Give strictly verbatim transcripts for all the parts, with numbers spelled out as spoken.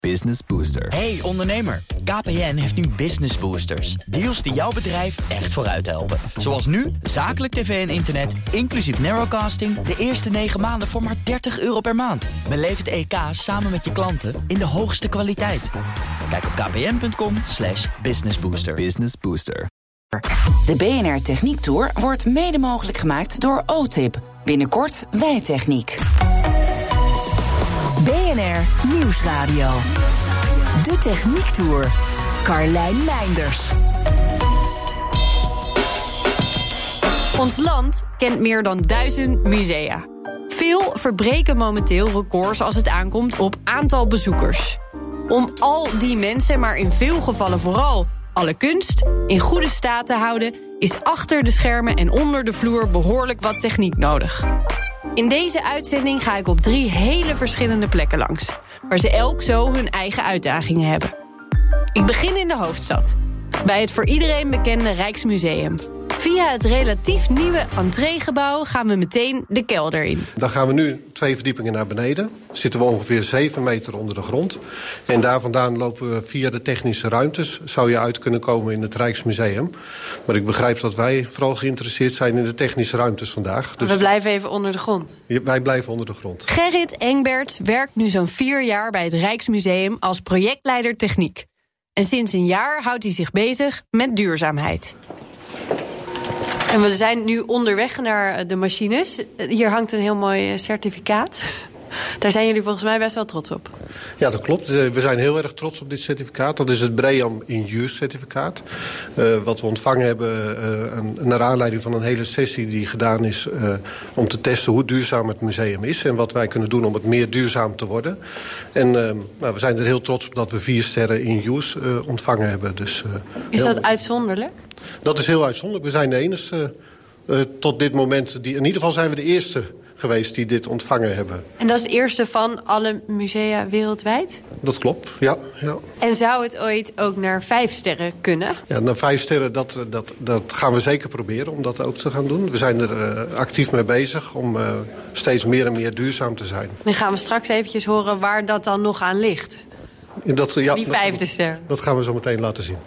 Business Booster. Hey ondernemer, K P N heeft nu Business Boosters. Deals die jouw bedrijf echt vooruit helpen. Zoals nu, zakelijk tv en internet, inclusief narrowcasting... de eerste negen maanden voor maar dertig euro per maand. Beleef het E K samen met je klanten in de hoogste kwaliteit. Kijk op kpn.com slash businessbooster. Business Booster. De B N R Techniek Tour wordt mede mogelijk gemaakt door O T I P. Binnenkort Wijtechniek. B N R Nieuwsradio. De Techniek Tour. Carlijn Meinders. Ons land kent meer dan duizend musea. Veel verbreken momenteel records als het aankomt op aantal bezoekers. Om al die mensen, maar in veel gevallen vooral alle kunst, in goede staat te houden, is achter de schermen en onder de vloer behoorlijk wat techniek nodig. In deze uitzending ga ik op drie hele verschillende plekken langs, waar ze elk zo hun eigen uitdagingen hebben. Ik begin in de hoofdstad, bij het voor iedereen bekende Rijksmuseum. Via het relatief nieuwe entreegebouw gaan we meteen de kelder in. Dan gaan we nu twee verdiepingen naar beneden. Zitten we ongeveer zeven meter onder de grond. En daar vandaan lopen we via de technische ruimtes. Zou je uit kunnen komen in het Rijksmuseum. Maar ik begrijp dat wij vooral geïnteresseerd zijn in de technische ruimtes vandaag. Dus we blijven even onder de grond. Wij blijven onder de grond. Gerrit Engberts werkt nu zo'n vier jaar bij het Rijksmuseum als projectleider techniek. En sinds een jaar houdt hij zich bezig met duurzaamheid. En we zijn nu onderweg naar de machines. Hier hangt een heel mooi certificaat. Daar zijn jullie volgens mij best wel trots op. Ja, dat klopt. We zijn heel erg trots op dit certificaat. Dat is het BREEAM in Use certificaat. Uh, wat we ontvangen hebben uh, naar aanleiding van een hele sessie die gedaan is uh, om te testen hoe duurzaam het museum is en wat wij kunnen doen om het meer duurzaam te worden. En uh, nou, we zijn er heel trots op dat we vier sterren in Use uh, ontvangen hebben. Dus, uh, is dat heel... uitzonderlijk? Dat is heel uitzonderlijk. We zijn de enige uh, uh, tot dit moment. Die, in ieder geval zijn we de eerste geweest die dit ontvangen hebben. En dat is het eerste van alle musea wereldwijd? Dat klopt, ja. ja. En zou het ooit ook naar vijf sterren kunnen? Ja, naar vijf sterren, dat, dat, dat gaan we zeker proberen om dat ook te gaan doen. We zijn er uh, actief mee bezig om uh, steeds meer en meer duurzaam te zijn. Dan gaan we straks eventjes horen waar dat dan nog aan ligt. Dat, ja, Die vijfde ster. Dat gaan we zo meteen laten zien.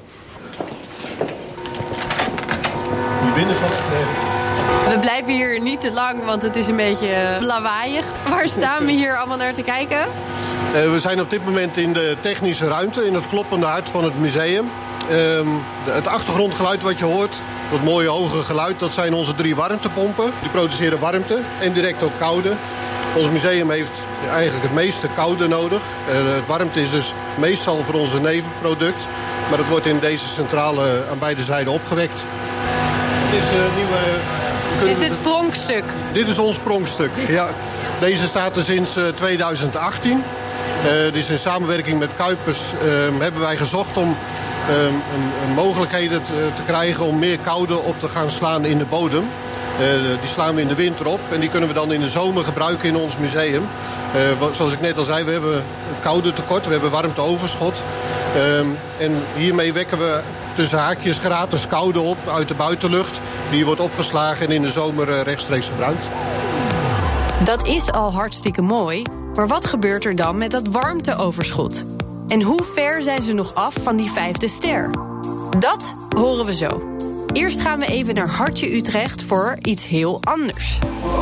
Nu binnen zal We blijven hier niet te lang, want het is een beetje lawaaiig. Waar staan we hier allemaal naar te kijken? Uh, we zijn op dit moment in de technische ruimte, in het kloppende hart van het museum. Uh, de, het achtergrondgeluid wat je hoort, dat mooie hoge geluid, dat zijn onze drie warmtepompen. Die produceren warmte en direct ook koude. Ons museum heeft eigenlijk het meeste koude nodig. Uh, het warmte is dus meestal voor onze nevenproduct. Maar het wordt in deze centrale aan beide zijden opgewekt. Het is een nieuwe... Dit is het pronkstuk. Dit is ons pronkstuk, ja. Deze staat er sinds uh, tweeduizend achttien. Uh, dus in samenwerking met Kuipers uh, hebben wij gezocht om uh, een, een mogelijkheden te, te krijgen om meer koude op te gaan slaan in de bodem. Uh, die slaan we in de winter op en die kunnen we dan in de zomer gebruiken in ons museum. Uh, zoals ik net al zei, we hebben een koude tekort, we hebben warmteoverschot. Uh, en hiermee wekken we tussen haakjes gratis koude op uit de buitenlucht. Die wordt opgeslagen en in de zomer uh, rechtstreeks gebruikt. Dat is al hartstikke mooi, maar wat gebeurt er dan met dat warmteoverschot? En hoe ver zijn ze nog af van die vijfde ster? Dat horen we zo. Eerst gaan we even naar Hartje Utrecht voor iets heel anders.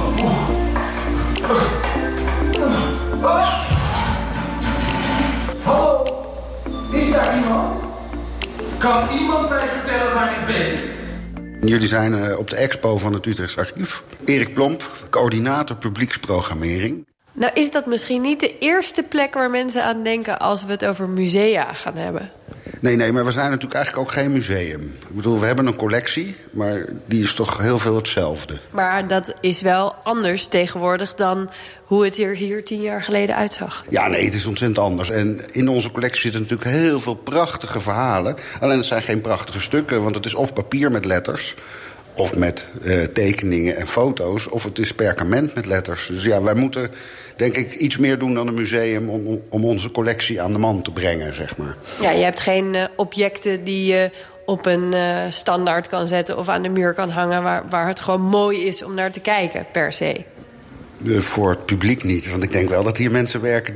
Hallo, is daar iemand? Kan iemand mij vertellen waar ik ben? Jullie zijn uh, op de expo van het Utrechts Archief. Erik Plomp, coördinator publieksprogrammering. Nou is dat misschien niet de eerste plek waar mensen aan denken als we het over musea gaan hebben. Nee, nee, maar we zijn natuurlijk eigenlijk ook geen museum. Ik bedoel, we hebben een collectie, maar die is toch heel veel hetzelfde. Maar dat is wel anders tegenwoordig dan hoe het er hier tien jaar geleden uitzag. Ja, nee, het is ontzettend anders. En in onze collectie zitten natuurlijk heel veel prachtige verhalen. Alleen het zijn geen prachtige stukken, want het is of papier met letters, of met uh, tekeningen en foto's, of het is perkament met letters. Dus ja, wij moeten, denk ik, iets meer doen dan een museum om, om onze collectie aan de man te brengen, zeg maar. Ja, je hebt geen uh, objecten die je op een uh, standaard kan zetten of aan de muur kan hangen, waar, waar het gewoon mooi is om naar te kijken, per se. Uh, voor het publiek niet, want ik denk wel dat hier mensen werken die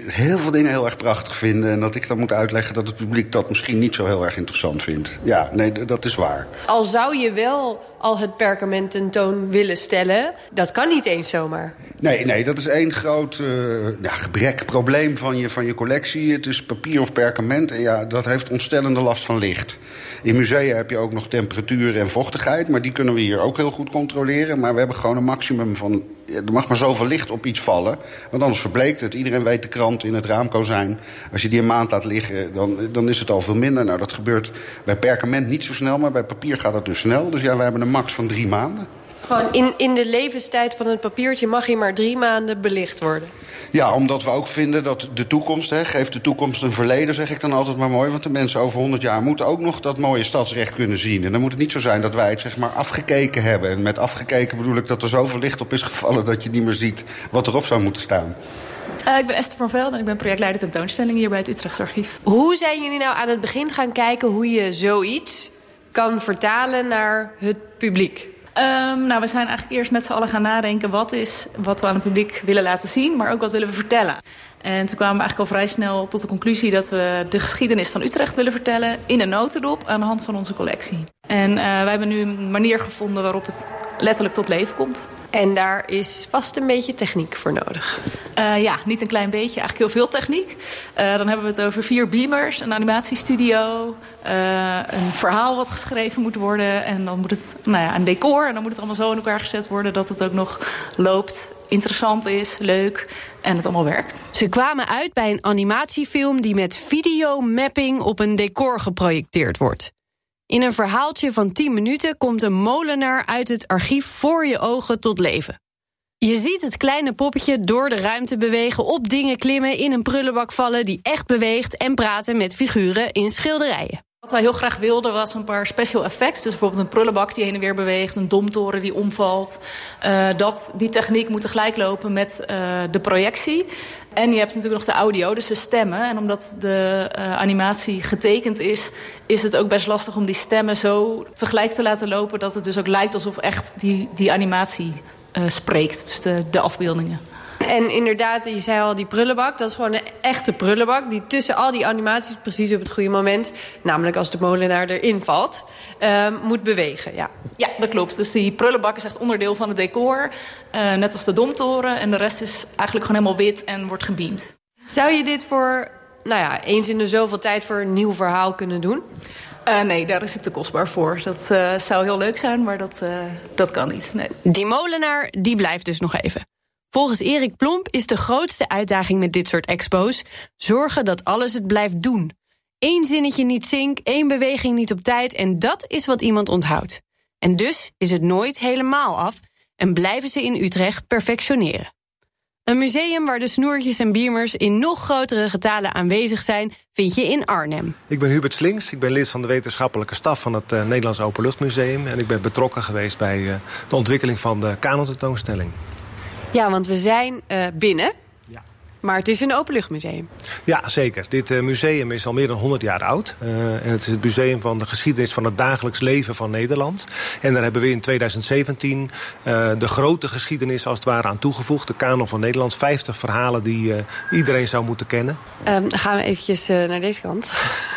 heel veel dingen heel erg prachtig vinden. En dat ik dan moet uitleggen dat het publiek dat misschien niet zo heel erg interessant vindt. Ja, nee, dat is waar. Al zou je wel al het perkament tentoon willen stellen, dat kan niet eens zomaar. Nee, nee, dat is één groot uh, ja, gebrek, probleem van je, van je collectie. Het is papier of perkament en ja, dat heeft ontstellende last van licht. In musea heb je ook nog temperatuur en vochtigheid, maar die kunnen we hier ook heel goed controleren. Maar we hebben gewoon een maximum van, er mag maar zoveel licht op iets vallen, want anders verbleekt het. Iedereen weet de krant in het raamkozijn. Als je die een maand laat liggen, dan, dan is het al veel minder. Nou, dat gebeurt bij perkament niet zo snel, maar bij papier gaat het dus snel. Dus ja, we hebben een max van drie maanden. Gewoon in, in de levenstijd van het papiertje mag hij maar drie maanden belicht worden. Ja, omdat we ook vinden dat de toekomst, hè, geeft de toekomst een verleden, zeg ik dan altijd maar mooi. Want de mensen over honderd jaar moeten ook nog dat mooie stadsrecht kunnen zien. En dan moet het niet zo zijn dat wij het zeg maar afgekeken hebben. En met afgekeken bedoel ik dat er zoveel licht op is gevallen dat je niet meer ziet wat erop zou moeten staan. Uh, ik ben Esther van Velde en ik ben projectleider tentoonstelling hier bij het Utrechtse Archief. Hoe zijn jullie nou aan het begin gaan kijken hoe je zoiets kan vertalen naar het publiek? Um, nou, we zijn eigenlijk eerst met z'n allen gaan nadenken wat is wat we aan het publiek willen laten zien, maar ook wat willen we vertellen. En toen kwamen we eigenlijk al vrij snel tot de conclusie dat we de geschiedenis van Utrecht willen vertellen in een notendop aan de hand van onze collectie. En uh, wij hebben nu een manier gevonden waarop het letterlijk tot leven komt. En daar is vast een beetje techniek voor nodig. Uh, ja, niet een klein beetje, eigenlijk heel veel techniek. Uh, dan hebben we het over vier beamers, een animatiestudio, uh, een verhaal wat geschreven moet worden. En dan moet het, nou ja, een decor. En dan moet het allemaal zo in elkaar gezet worden dat het ook nog loopt, interessant is, leuk en het allemaal werkt. Ze kwamen uit bij een animatiefilm die met videomapping op een decor geprojecteerd wordt. In een verhaaltje van tien minuten komt een molenaar uit het archief voor je ogen tot leven. Je ziet het kleine poppetje door de ruimte bewegen, op dingen klimmen, in een prullenbak vallen die echt beweegt en praten met figuren in schilderijen. Wat wij heel graag wilden was een paar special effects. Dus bijvoorbeeld een prullenbak die heen en weer beweegt, een domtoren die omvalt. Uh, dat, die techniek moet tegelijk lopen met uh, de projectie. En je hebt natuurlijk nog de audio, dus de stemmen. En omdat de uh, animatie getekend is, is het ook best lastig om die stemmen zo tegelijk te laten lopen dat het dus ook lijkt alsof echt die, die animatie uh, spreekt. Dus de, de afbeeldingen. En inderdaad, je zei al, die prullenbak, dat is gewoon een echte prullenbak die tussen al die animaties precies op het goede moment, namelijk als de molenaar erin valt, uh, moet bewegen. Ja. ja, dat klopt. Dus die prullenbak is echt onderdeel van het decor, uh, net als de domtoren. En de rest is eigenlijk gewoon helemaal wit en wordt gebeamd. Zou je dit voor, nou ja, eens in de zoveel tijd voor een nieuw verhaal kunnen doen? Uh, nee, daar is het te kostbaar voor. Dat uh, zou heel leuk zijn, maar dat, uh, dat kan niet. Nee. Die molenaar, die blijft dus nog even. Volgens Erik Plomp is de grootste uitdaging met dit soort expo's zorgen dat alles het blijft doen. Eén zinnetje niet zink, één beweging niet op tijd en dat is wat iemand onthoudt. En dus is het nooit helemaal af en blijven ze in Utrecht perfectioneren. Een museum waar de snoertjes en beamers in nog grotere getalen aanwezig zijn, vind je in Arnhem. Ik ben Hubert Slinks, ik ben lid van de wetenschappelijke staf van het uh, Nederlands Openluchtmuseum en ik ben betrokken geweest bij uh, de ontwikkeling van de Kanon-tentoonstelling. Ja, want we zijn uh, binnen, ja. Maar het is een openluchtmuseum. Ja, zeker. Dit uh, museum is al meer dan honderd jaar oud. Uh, en het is het museum van de geschiedenis van het dagelijks leven van Nederland. En daar hebben we in tweeduizend zeventien uh, de grote geschiedenis als het ware aan toegevoegd. De Kanon van Nederland, vijftig verhalen die uh, iedereen zou moeten kennen. Um, dan gaan we eventjes uh, naar deze kant.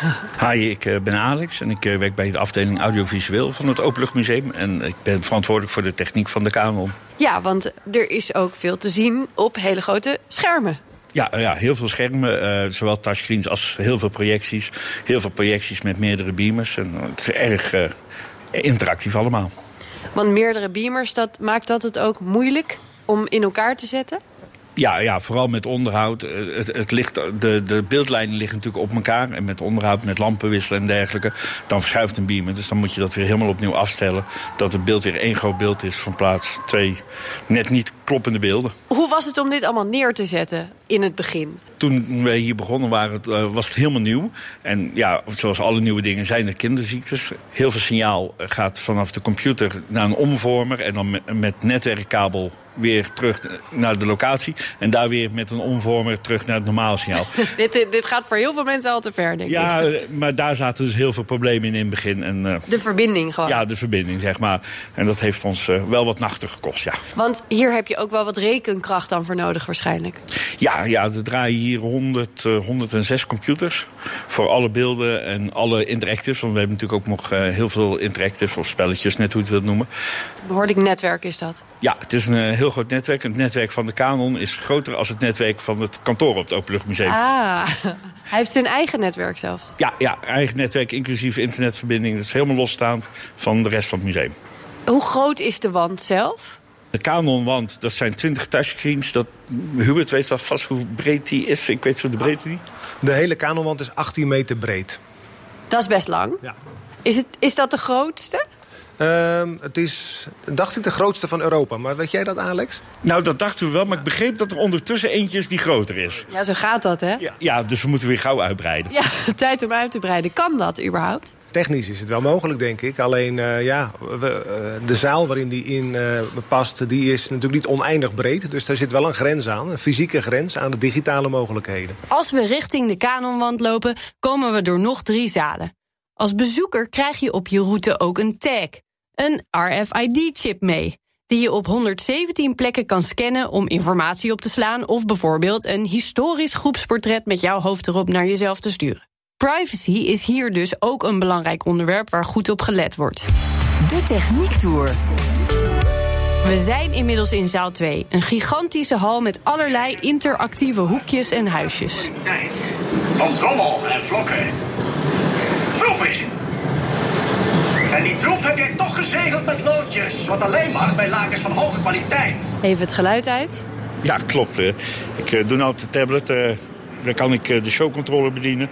Hi, ik uh, ben Alex en ik uh, werk bij de afdeling audiovisueel van het Openluchtmuseum. En ik ben verantwoordelijk voor de techniek van de Kanon. Ja, want er is ook veel te zien op hele grote schermen. Ja, ja, heel veel schermen, uh, zowel touchscreens als heel veel projecties. Heel veel projecties met meerdere beamers. En het is erg uh, interactief allemaal. Want meerdere beamers, dat maakt dat het ook moeilijk om in elkaar te zetten? Ja, ja, vooral met onderhoud. Het, het ligt, de, de beeldlijnen liggen natuurlijk op elkaar. En met onderhoud, met lampen wisselen en dergelijke, dan verschuift een beamer. Dus dan moet je dat weer helemaal opnieuw afstellen. Dat het beeld weer één groot beeld is van plaats twee net niet kloppende beelden. Hoe was het om dit allemaal neer te zetten in het begin? Toen wij hier begonnen waren, was het helemaal nieuw. En ja, zoals alle nieuwe dingen zijn er kinderziektes. Heel veel signaal gaat vanaf de computer naar een omvormer en dan met, met netwerkkabel weer terug naar de locatie. En daar weer met een omvormer terug naar het normale signaal. dit, dit gaat voor heel veel mensen al te ver, denk ja, ik. Ja, maar daar zaten dus heel veel problemen in in het begin. En, uh, de verbinding gewoon. Ja, de verbinding, zeg maar. En dat heeft ons uh, wel wat nachten gekost, ja. Want hier heb je ook wel wat rekenkracht dan voor nodig waarschijnlijk. Ja, ja, er draaien hier honderd, uh, honderdzes computers voor alle beelden en alle interactives. Want we hebben natuurlijk ook nog uh, heel veel interactives of spelletjes, net hoe je het wilt noemen. Behoorlijk netwerk is dat? Ja, het is een uh, heel groot netwerk. Het netwerk van de Canon is groter dan het netwerk van het kantoor op het Openluchtmuseum. Ah, hij heeft zijn eigen netwerk zelf? Ja, ja, eigen netwerk, inclusief internetverbinding. Dat is helemaal losstaand van de rest van het museum. Hoe groot is de wand zelf? De Canon-wand, dat zijn twintig touchscreens. Dat, Hubert weet wel vast hoe breed die is. Ik weet zo de breedte niet. De hele Canon-wand is achttien meter breed. Dat is best lang. Ja. Is, het, is dat de grootste? Um, het is, dacht ik, de grootste van Europa. Maar weet jij dat, Alex? Nou, dat dachten we wel. Maar ik begreep dat er ondertussen eentje is die groter is. Ja, zo gaat dat, hè? Ja, ja, dus we moeten weer gauw uitbreiden. Ja, tijd om uit te breiden. Kan dat überhaupt? Technisch is het wel mogelijk, denk ik. Alleen, uh, ja, we, uh, de zaal waarin die in uh, past, die is natuurlijk niet oneindig breed. Dus daar zit wel een grens aan, een fysieke grens aan de digitale mogelijkheden. Als we richting de Canonwand lopen, komen we door nog drie zalen. Als bezoeker krijg je op je route ook een tag, een R F I D-chip mee, die je op honderdzeventien plekken kan scannen om informatie op te slaan of bijvoorbeeld een historisch groepsportret met jouw hoofd erop naar jezelf te sturen. Privacy is hier dus ook een belangrijk onderwerp waar goed op gelet wordt. De Techniektour. We zijn inmiddels in zaal twee, een gigantische hal met allerlei interactieve hoekjes en huisjes. Tijd van trommel en vlokken. Troep is het. En die troep heb jij toch gezegeld met loodjes, wat alleen mag bij lakens van hoge kwaliteit. Even het geluid uit. Ja, klopt. Hè. Ik uh, doe nou op de tablet, uh, daar kan ik uh, de showcontroller bedienen.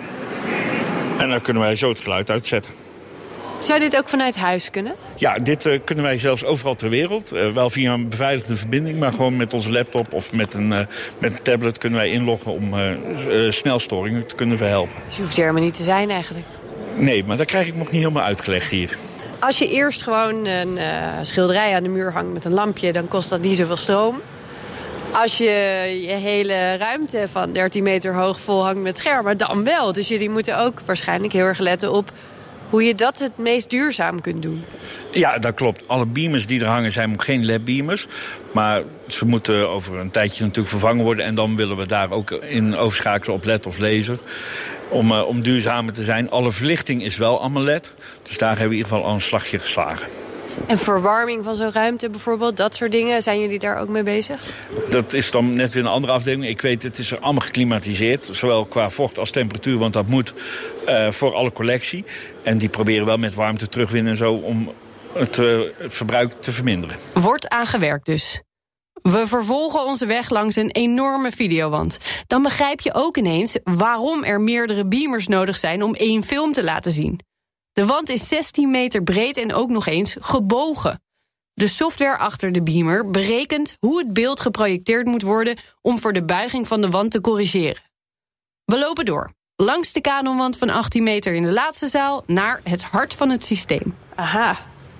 En dan kunnen wij zo het geluid uitzetten. Zou dit ook vanuit huis kunnen? Ja, dit uh, kunnen wij zelfs overal ter wereld. Uh, wel via een beveiligde verbinding, maar gewoon met onze laptop of met een, uh, met een tablet kunnen wij inloggen om uh, uh, snelstoringen te kunnen verhelpen. Dus je hoeft er helemaal niet te zijn eigenlijk. Nee, maar dat krijg ik nog niet helemaal uitgelegd hier. Als je eerst gewoon een uh, schilderij aan de muur hangt met een lampje, dan kost dat niet zoveel stroom. Als je je hele ruimte van dertien meter hoog vol hangt met schermen, dan wel. Dus jullie moeten ook waarschijnlijk heel erg letten op hoe je dat het meest duurzaam kunt doen. Ja, dat klopt. Alle beamers die er hangen zijn ook geen L E D-beamers. Maar ze moeten over een tijdje natuurlijk vervangen worden. En dan willen we daar ook in overschakelen op L E D of laser. Om, uh, om duurzamer te zijn. Alle verlichting is wel allemaal L E D. Dus daar hebben we in ieder geval al een slagje geslagen. En verwarming van zo'n ruimte bijvoorbeeld, dat soort dingen, zijn jullie daar ook mee bezig? Dat is dan net weer een andere afdeling. Ik weet, het is er allemaal geklimatiseerd. Zowel qua vocht als temperatuur, want dat moet uh, voor alle collectie. En die proberen wel met warmte terugwinnen en zo om het, uh, het verbruik te verminderen. Wordt aangewerkt dus. We vervolgen onze weg langs een enorme videowand. Dan begrijp je ook ineens waarom er meerdere beamers nodig zijn om één film te laten zien. De wand is zestien meter breed en ook nog eens gebogen. De software achter de beamer berekent hoe het beeld geprojecteerd moet worden om voor de buiging van de wand te corrigeren. We lopen door, langs de Canonwand van achttien meter in de laatste zaal naar het hart van het systeem. Aha,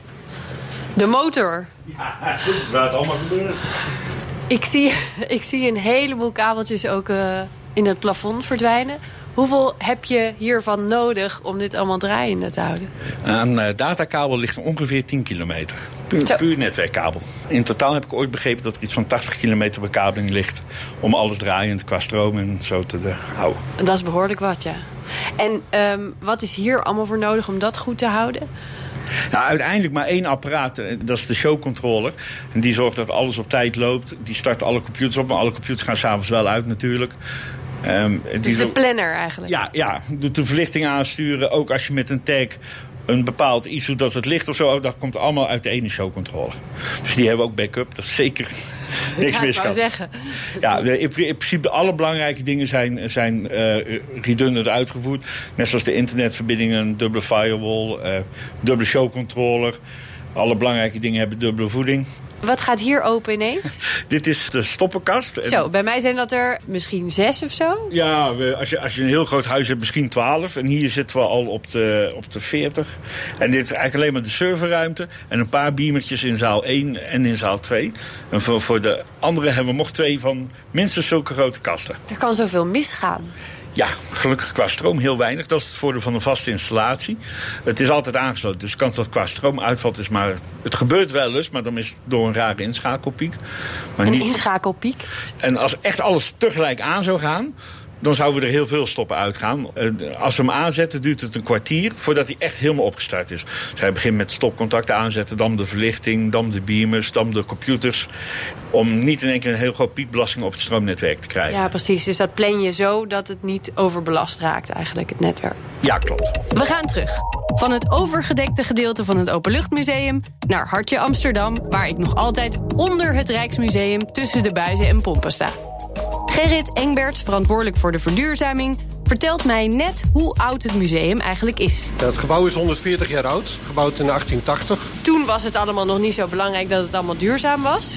de motor. Ja, dat is waar het allemaal gebeurt. Ik zie, ik zie een heleboel kabeltjes ook uh, in het plafond verdwijnen. Hoeveel heb je hiervan nodig om dit allemaal draaiende te houden? Aan uh, datakabel ligt ongeveer tien kilometer. Puur, puur netwerkkabel. In totaal heb ik ooit begrepen dat er iets van tachtig kilometer bekabeling ligt om alles draaiend qua stroom en zo te de, houden. Dat is behoorlijk wat, ja. En um, wat is hier allemaal voor nodig om dat goed te houden? Nou, uiteindelijk maar één apparaat, dat is de showcontroller. En die zorgt dat alles op tijd loopt. Die start alle computers op, maar alle computers gaan 's avonds wel uit natuurlijk. Um, dus die de planner eigenlijk? Ja, ja, doet de verlichting aansturen. Ook als je met een tag een bepaald iets doet dat het licht of zo, dat komt allemaal uit de ene showcontroller. Dus die hebben ook backup, dat is zeker niks ja, mis kan. Ik wou zeggen. Ja, in, in principe alle belangrijke dingen zijn, zijn uh, redundant uitgevoerd. Net zoals de internetverbindingen, een dubbele firewall, uh, dubbele showcontroller. Alle belangrijke dingen hebben dubbele voeding. Wat gaat hier open ineens? Dit is de stoppenkast. Zo, bij mij zijn dat er misschien zes of zo? Ja, we, als, je, als je een heel groot huis hebt, misschien twaalf. En hier zitten we al op de, op de veertig. En dit is eigenlijk alleen maar de serverruimte. En een paar beamertjes in zaal één en in zaal twee. En voor, voor de andere hebben we nog twee van minstens zulke grote kasten. Er kan zoveel misgaan. Ja, gelukkig qua stroom heel weinig. Dat is het voordeel van een vaste installatie. Het is altijd aangesloten, dus kans dat qua stroom uitvalt is maar... Het gebeurt wel eens, maar dan is het door een rare inschakelpiek. Maar een niet... inschakelpiek? En als echt alles tegelijk aan zou gaan, dan zouden we er heel veel stoppen uitgaan. Als we hem aanzetten, duurt het een kwartier voordat hij echt helemaal opgestart is. Dus hij begint met stopcontacten aanzetten, dan de verlichting, dan de beamers, dan de computers. Om niet in één keer een heel groot piekbelasting op het stroomnetwerk te krijgen. Ja, precies. Dus dat plan je zo dat het niet overbelast raakt eigenlijk, het netwerk. Ja, klopt. We gaan terug. Van het overgedekte gedeelte van het Openluchtmuseum naar Hartje Amsterdam, waar ik nog altijd onder het Rijksmuseum tussen de buizen en pompen sta. Gerrit Engbert, verantwoordelijk voor de verduurzaming, vertelt mij net hoe oud het museum eigenlijk is. Ja, het gebouw is honderdveertig jaar oud, gebouwd in achttien tachtig. Toen was het allemaal nog niet zo belangrijk dat het allemaal duurzaam was.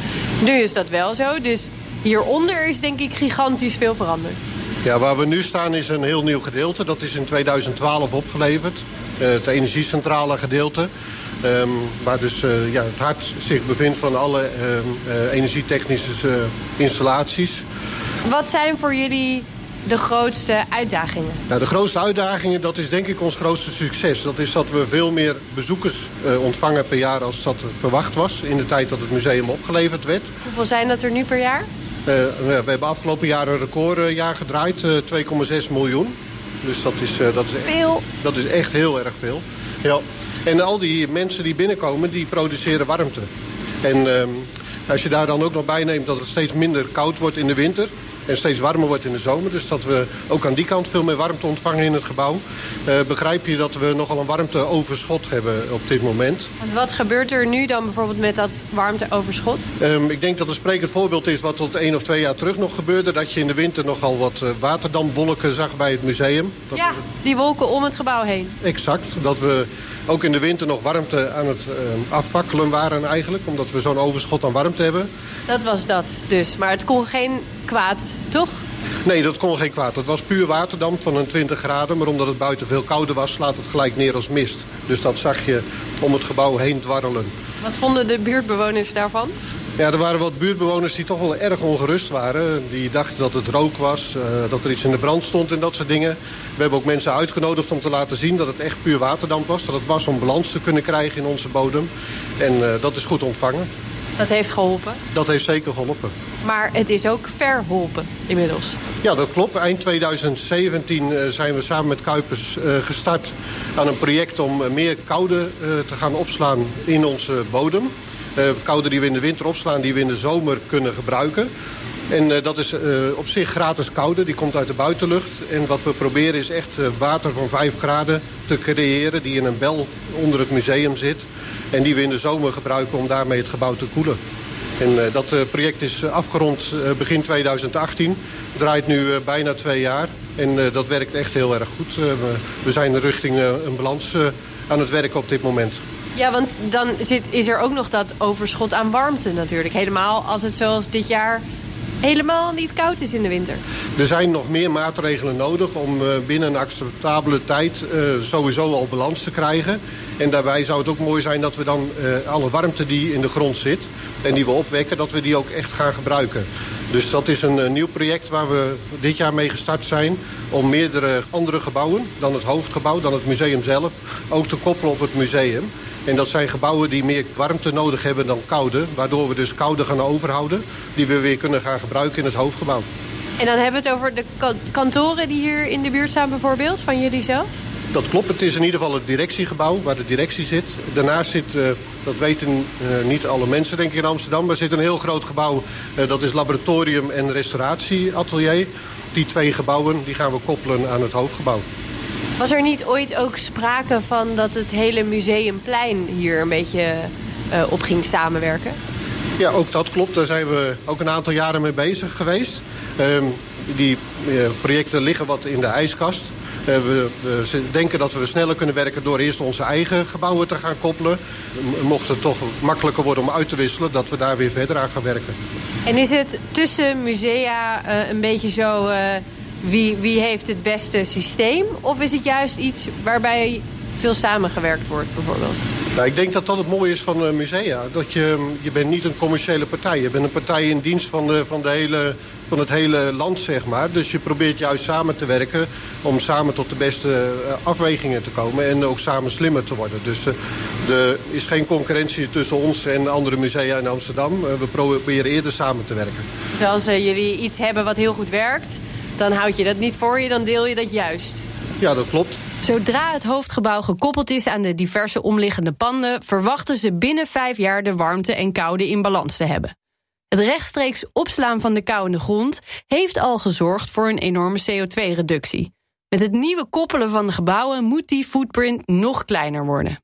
Nu is dat wel zo, dus hieronder is denk ik gigantisch veel veranderd. Ja, waar we nu staan is een heel nieuw gedeelte. Dat is in tweeduizend twaalf opgeleverd. Uh, het energiecentrale gedeelte. Um, waar dus uh, ja, het hart zich bevindt van alle uh, uh, energietechnische uh, installaties. Wat zijn voor jullie de grootste uitdagingen? Nou, de grootste uitdagingen, dat is denk ik ons grootste succes. Dat is dat we veel meer bezoekers uh, ontvangen per jaar als dat verwacht was. In de tijd dat het museum opgeleverd werd. Hoeveel zijn dat er nu per jaar? Uh, we hebben afgelopen jaar een recordjaar gedraaid, uh, twee komma zes miljoen. Dus dat is, uh, dat is echt, veel. Dat is echt heel erg veel. Ja. En al die mensen die binnenkomen, die produceren warmte. En uh, als je daar dan ook nog bij neemt dat het steeds minder koud wordt in de winter en steeds warmer wordt in de zomer, dus dat we ook aan die kant veel meer warmte ontvangen in het gebouw, uh, begrijp je dat we nogal een warmteoverschot hebben op dit moment. En wat gebeurt er nu dan bijvoorbeeld met dat warmteoverschot? Um, ik denk dat een sprekend voorbeeld is wat tot één of twee jaar terug nog gebeurde, dat je in de winter nogal wat uh, waterdampwolken zag bij het museum. Dat ja, we... die wolken om het gebouw heen. Exact, dat we ook in de winter nog warmte aan het uh, afvakkelen waren eigenlijk, omdat we zo'n overschot aan warmte hebben. Dat was dat dus, maar het kon geen kwaad, toch? Nee, dat kon geen kwaad. Het was puur waterdamp van een twintig graden, maar omdat het buiten veel kouder was, slaat het gelijk neer als mist. Dus dat zag je om het gebouw heen dwarrelen. Wat vonden de buurtbewoners daarvan? Ja, er waren wat buurtbewoners die toch wel erg ongerust waren. Die dachten dat het rook was, uh, dat er iets in de brand stond en dat soort dingen. We hebben ook mensen uitgenodigd om te laten zien dat het echt puur waterdamp was. Dat het was om balans te kunnen krijgen in onze bodem. En uh, dat is goed ontvangen. Dat heeft geholpen? Dat heeft zeker geholpen. Maar het is ook verholpen inmiddels. Ja, dat klopt. Eind tweeduizend zeventien uh, zijn we samen met Kuipers uh, gestart aan een project om uh, meer koude uh, te gaan opslaan in onze bodem. Uh, koude die we in de winter opslaan, die we in de zomer kunnen gebruiken. En uh, dat is uh, op zich gratis koude, die komt uit de buitenlucht. En wat we proberen is echt uh, water van vijf graden te creëren, die in een bel onder het museum zit. En die we in de zomer gebruiken om daarmee het gebouw te koelen. En uh, dat uh, project is uh, afgerond uh, begin tweeduizend achttien. Draait nu uh, bijna twee jaar. En uh, dat werkt echt heel erg goed. Uh, we, we zijn richting uh, een balans uh, aan het werken op dit moment. Ja, want dan zit, is er ook nog dat overschot aan warmte natuurlijk. Helemaal als het zoals dit jaar helemaal niet koud is in de winter. Er zijn nog meer maatregelen nodig om uh, binnen een acceptabele tijd uh, sowieso al balans te krijgen. En daarbij zou het ook mooi zijn dat we dan uh, alle warmte die in de grond zit en die we opwekken, dat we die ook echt gaan gebruiken. Dus dat is een uh, nieuw project waar we dit jaar mee gestart zijn om meerdere andere gebouwen dan het hoofdgebouw, dan het museum zelf, ook te koppelen op het museum. En dat zijn gebouwen die meer warmte nodig hebben dan koude, waardoor we dus koude gaan overhouden, die we weer kunnen gaan gebruiken in het hoofdgebouw. En dan hebben we het over de kantoren die hier in de buurt staan bijvoorbeeld, van jullie zelf? Dat klopt, het is in ieder geval het directiegebouw waar de directie zit. Daarnaast zit, uh, dat weten uh, niet alle mensen denk ik in Amsterdam, maar zit een heel groot gebouw. Uh, dat is laboratorium en restauratieatelier. Die twee gebouwen die gaan we koppelen aan het hoofdgebouw. Was er niet ooit ook sprake van dat het hele Museumplein hier een beetje uh, op ging samenwerken? Ja, ook dat klopt. Daar zijn we ook een aantal jaren mee bezig geweest. Um, die uh, projecten liggen wat in de ijskast. we, we denken dat we sneller kunnen werken door eerst onze eigen gebouwen te gaan koppelen. Mocht het toch makkelijker worden om uit te wisselen, dat we daar weer verder aan gaan werken. En is het tussen musea uh, een beetje zo... Uh, wie, wie heeft het beste systeem? Of is het juist iets waarbij veel samengewerkt wordt, bijvoorbeeld? Nou, ik denk dat dat het mooie is van uh, musea. Dat je, je bent niet een commerciële partij. Je bent een partij in dienst van, de, van, de hele, van het hele land, zeg maar. Dus je probeert juist samen te werken om samen tot de beste uh, afwegingen te komen. En ook samen slimmer te worden. Dus uh, er is geen concurrentie tussen ons en andere musea in Amsterdam. Uh, we proberen eerder samen te werken. Dus als uh, jullie iets hebben wat heel goed werkt, dan houd je dat niet voor je, dan deel je dat juist. Ja, dat klopt. Zodra het hoofdgebouw gekoppeld is aan de diverse omliggende panden, verwachten ze binnen vijf jaar de warmte en koude in balans te hebben. Het rechtstreeks opslaan van de kou in de grond heeft al gezorgd voor een enorme C O twee reductie. Met het nieuwe koppelen van de gebouwen moet die footprint nog kleiner worden.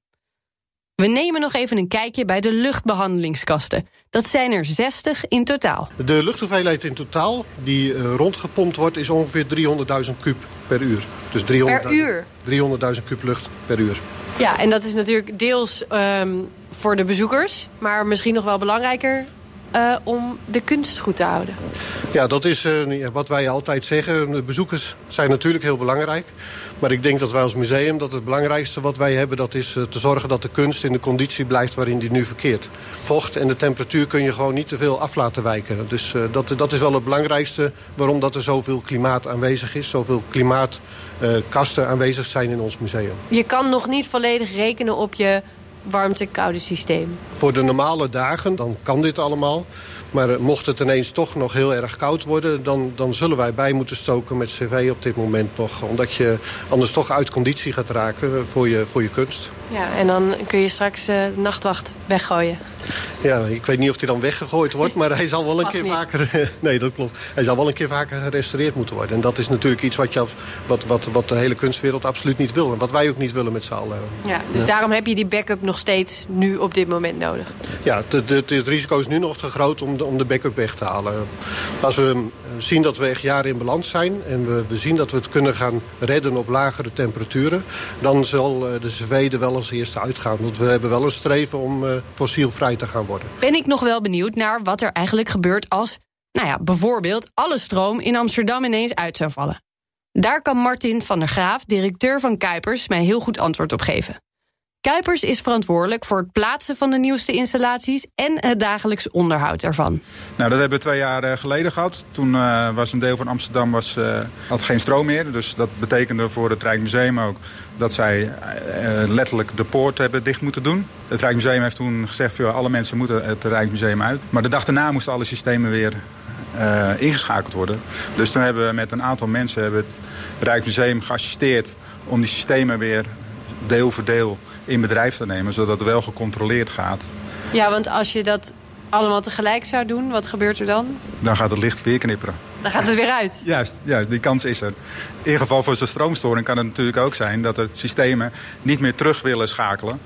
We nemen nog even een kijkje bij de luchtbehandelingskasten. Dat zijn er zestig in totaal. De luchthoeveelheid in totaal die uh, rondgepompt wordt is ongeveer driehonderdduizend kub per uur. Dus per uur? driehonderdduizend kub lucht per uur. Ja, en dat is natuurlijk deels um, voor de bezoekers, maar misschien nog wel belangrijker Uh, om de kunst goed te houden. Ja, dat is uh, wat wij altijd zeggen. De bezoekers zijn natuurlijk heel belangrijk. Maar ik denk dat wij als museum, dat het belangrijkste wat wij hebben, dat is uh, te zorgen dat de kunst in de conditie blijft waarin die nu verkeert. Vocht en de temperatuur kun je gewoon niet te veel af laten wijken. Dus uh, dat, dat is wel het belangrijkste waarom dat er zoveel klimaat aanwezig is. Zoveel klimaatkasten uh, aanwezig zijn in ons museum. Je kan nog niet volledig rekenen op je warmte-koude systeem. Voor de normale dagen, dan kan dit allemaal. Maar uh, mocht het ineens toch nog heel erg koud worden, Dan, dan zullen wij bij moeten stoken met cv op dit moment nog. Omdat je anders toch uit conditie gaat raken voor je, voor je kunst. Ja, en dan kun je straks uh, de nachtwacht weggooien. Ja, ik weet niet of hij dan weggegooid wordt, maar hij zal wel een Pas keer niet. vaker... Nee, dat klopt. Hij zal wel een keer vaker gerestaureerd moeten worden. En dat is natuurlijk iets wat, je, wat, wat, wat de hele kunstwereld absoluut niet wil. En wat wij ook niet willen met z'n allen. Ja, dus ja. Daarom heb je die backup nog steeds nu op dit moment nodig. Ja, het, het, het risico is nu nog te groot om de, om de backup weg te halen. Als we zien dat we echt jaren in balans zijn en we, we zien dat we het kunnen gaan redden op lagere temperaturen, dan zal de cv er wel als eerste uitgaan. Want we hebben wel een streven om uh, fossielvrij te gaan worden. Ben ik nog wel benieuwd naar wat er eigenlijk gebeurt als, nou ja, bijvoorbeeld alle stroom in Amsterdam ineens uit zou vallen. Daar kan Martin van der Graaf, directeur van Kuipers, mij heel goed antwoord op geven. Kuipers is verantwoordelijk voor het plaatsen van de nieuwste installaties en het dagelijks onderhoud ervan. Nou, dat hebben we twee jaar geleden gehad. Toen uh, was een deel van Amsterdam was, uh, had geen stroom meer. Dus dat betekende voor het Rijksmuseum ook dat zij uh, letterlijk de poort hebben dicht moeten doen. Het Rijksmuseum heeft toen gezegd dat alle mensen moeten het Rijksmuseum uit. Maar de dag daarna moesten alle systemen weer uh, ingeschakeld worden. Dus toen hebben we met een aantal mensen hebben het Rijksmuseum geassisteerd om die systemen weer deel voor deel in bedrijf te nemen, zodat het wel gecontroleerd gaat. Ja, want als je dat allemaal tegelijk zou doen, wat gebeurt er dan? Dan gaat het licht weer knipperen. Dan gaat het weer uit. Juist, juist, die kans is er. In ieder geval voor zo'n stroomstoring kan het natuurlijk ook zijn dat de systemen niet meer terug willen schakelen.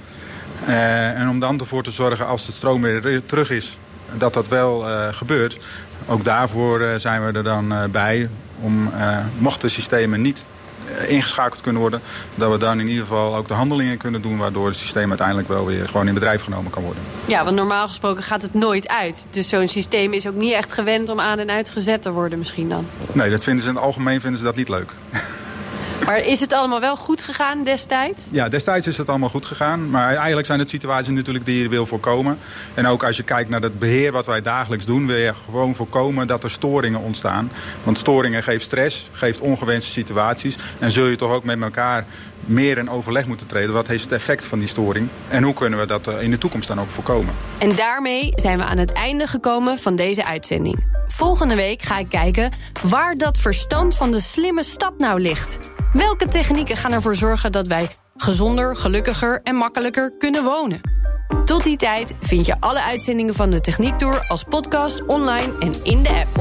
Uh, en om dan ervoor te zorgen als de stroom weer terug is, dat dat wel uh, gebeurt. Ook daarvoor uh, zijn we er dan uh, bij om, uh, mochten de systemen niet ingeschakeld kunnen worden, dat we dan in ieder geval ook de handelingen kunnen doen waardoor het systeem uiteindelijk wel weer gewoon in bedrijf genomen kan worden. Ja, want normaal gesproken gaat het nooit uit. Dus zo'n systeem is ook niet echt gewend om aan en uitgezet te worden misschien dan. Nee, dat vinden ze in het algemeen vinden ze dat niet leuk. Maar is het allemaal wel goed gegaan destijds? Ja, destijds is het allemaal goed gegaan. Maar eigenlijk zijn het situaties natuurlijk die je wil voorkomen. En ook als je kijkt naar het beheer wat wij dagelijks doen, wil je gewoon voorkomen dat er storingen ontstaan. Want storingen geeft stress, geeft ongewenste situaties. En zul je toch ook met elkaar meer in overleg moeten treden. Wat heeft het effect van die storing? En hoe kunnen we dat in de toekomst dan ook voorkomen? En daarmee zijn we aan het einde gekomen van deze uitzending. Volgende week ga ik kijken waar dat verstand van de slimme stad nou ligt. Welke technieken gaan ervoor zorgen dat wij gezonder, gelukkiger en makkelijker kunnen wonen? Tot die tijd vind je alle uitzendingen van de Techniek Tour als podcast, online en in de app.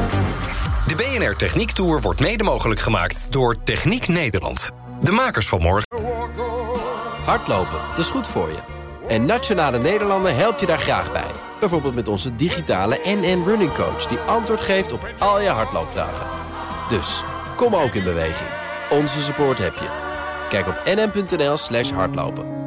De B N R Techniek Tour wordt mede mogelijk gemaakt door Techniek Nederland. De makers van morgen. Hardlopen, dat is goed voor je. En Nationale Nederlanden helpt je daar graag bij. Bijvoorbeeld met onze digitale N N Running Coach die antwoord geeft op al je hardloopvragen. Dus, kom ook in beweging. Onze support heb je. Kijk op n m punt n l slash hardlopen.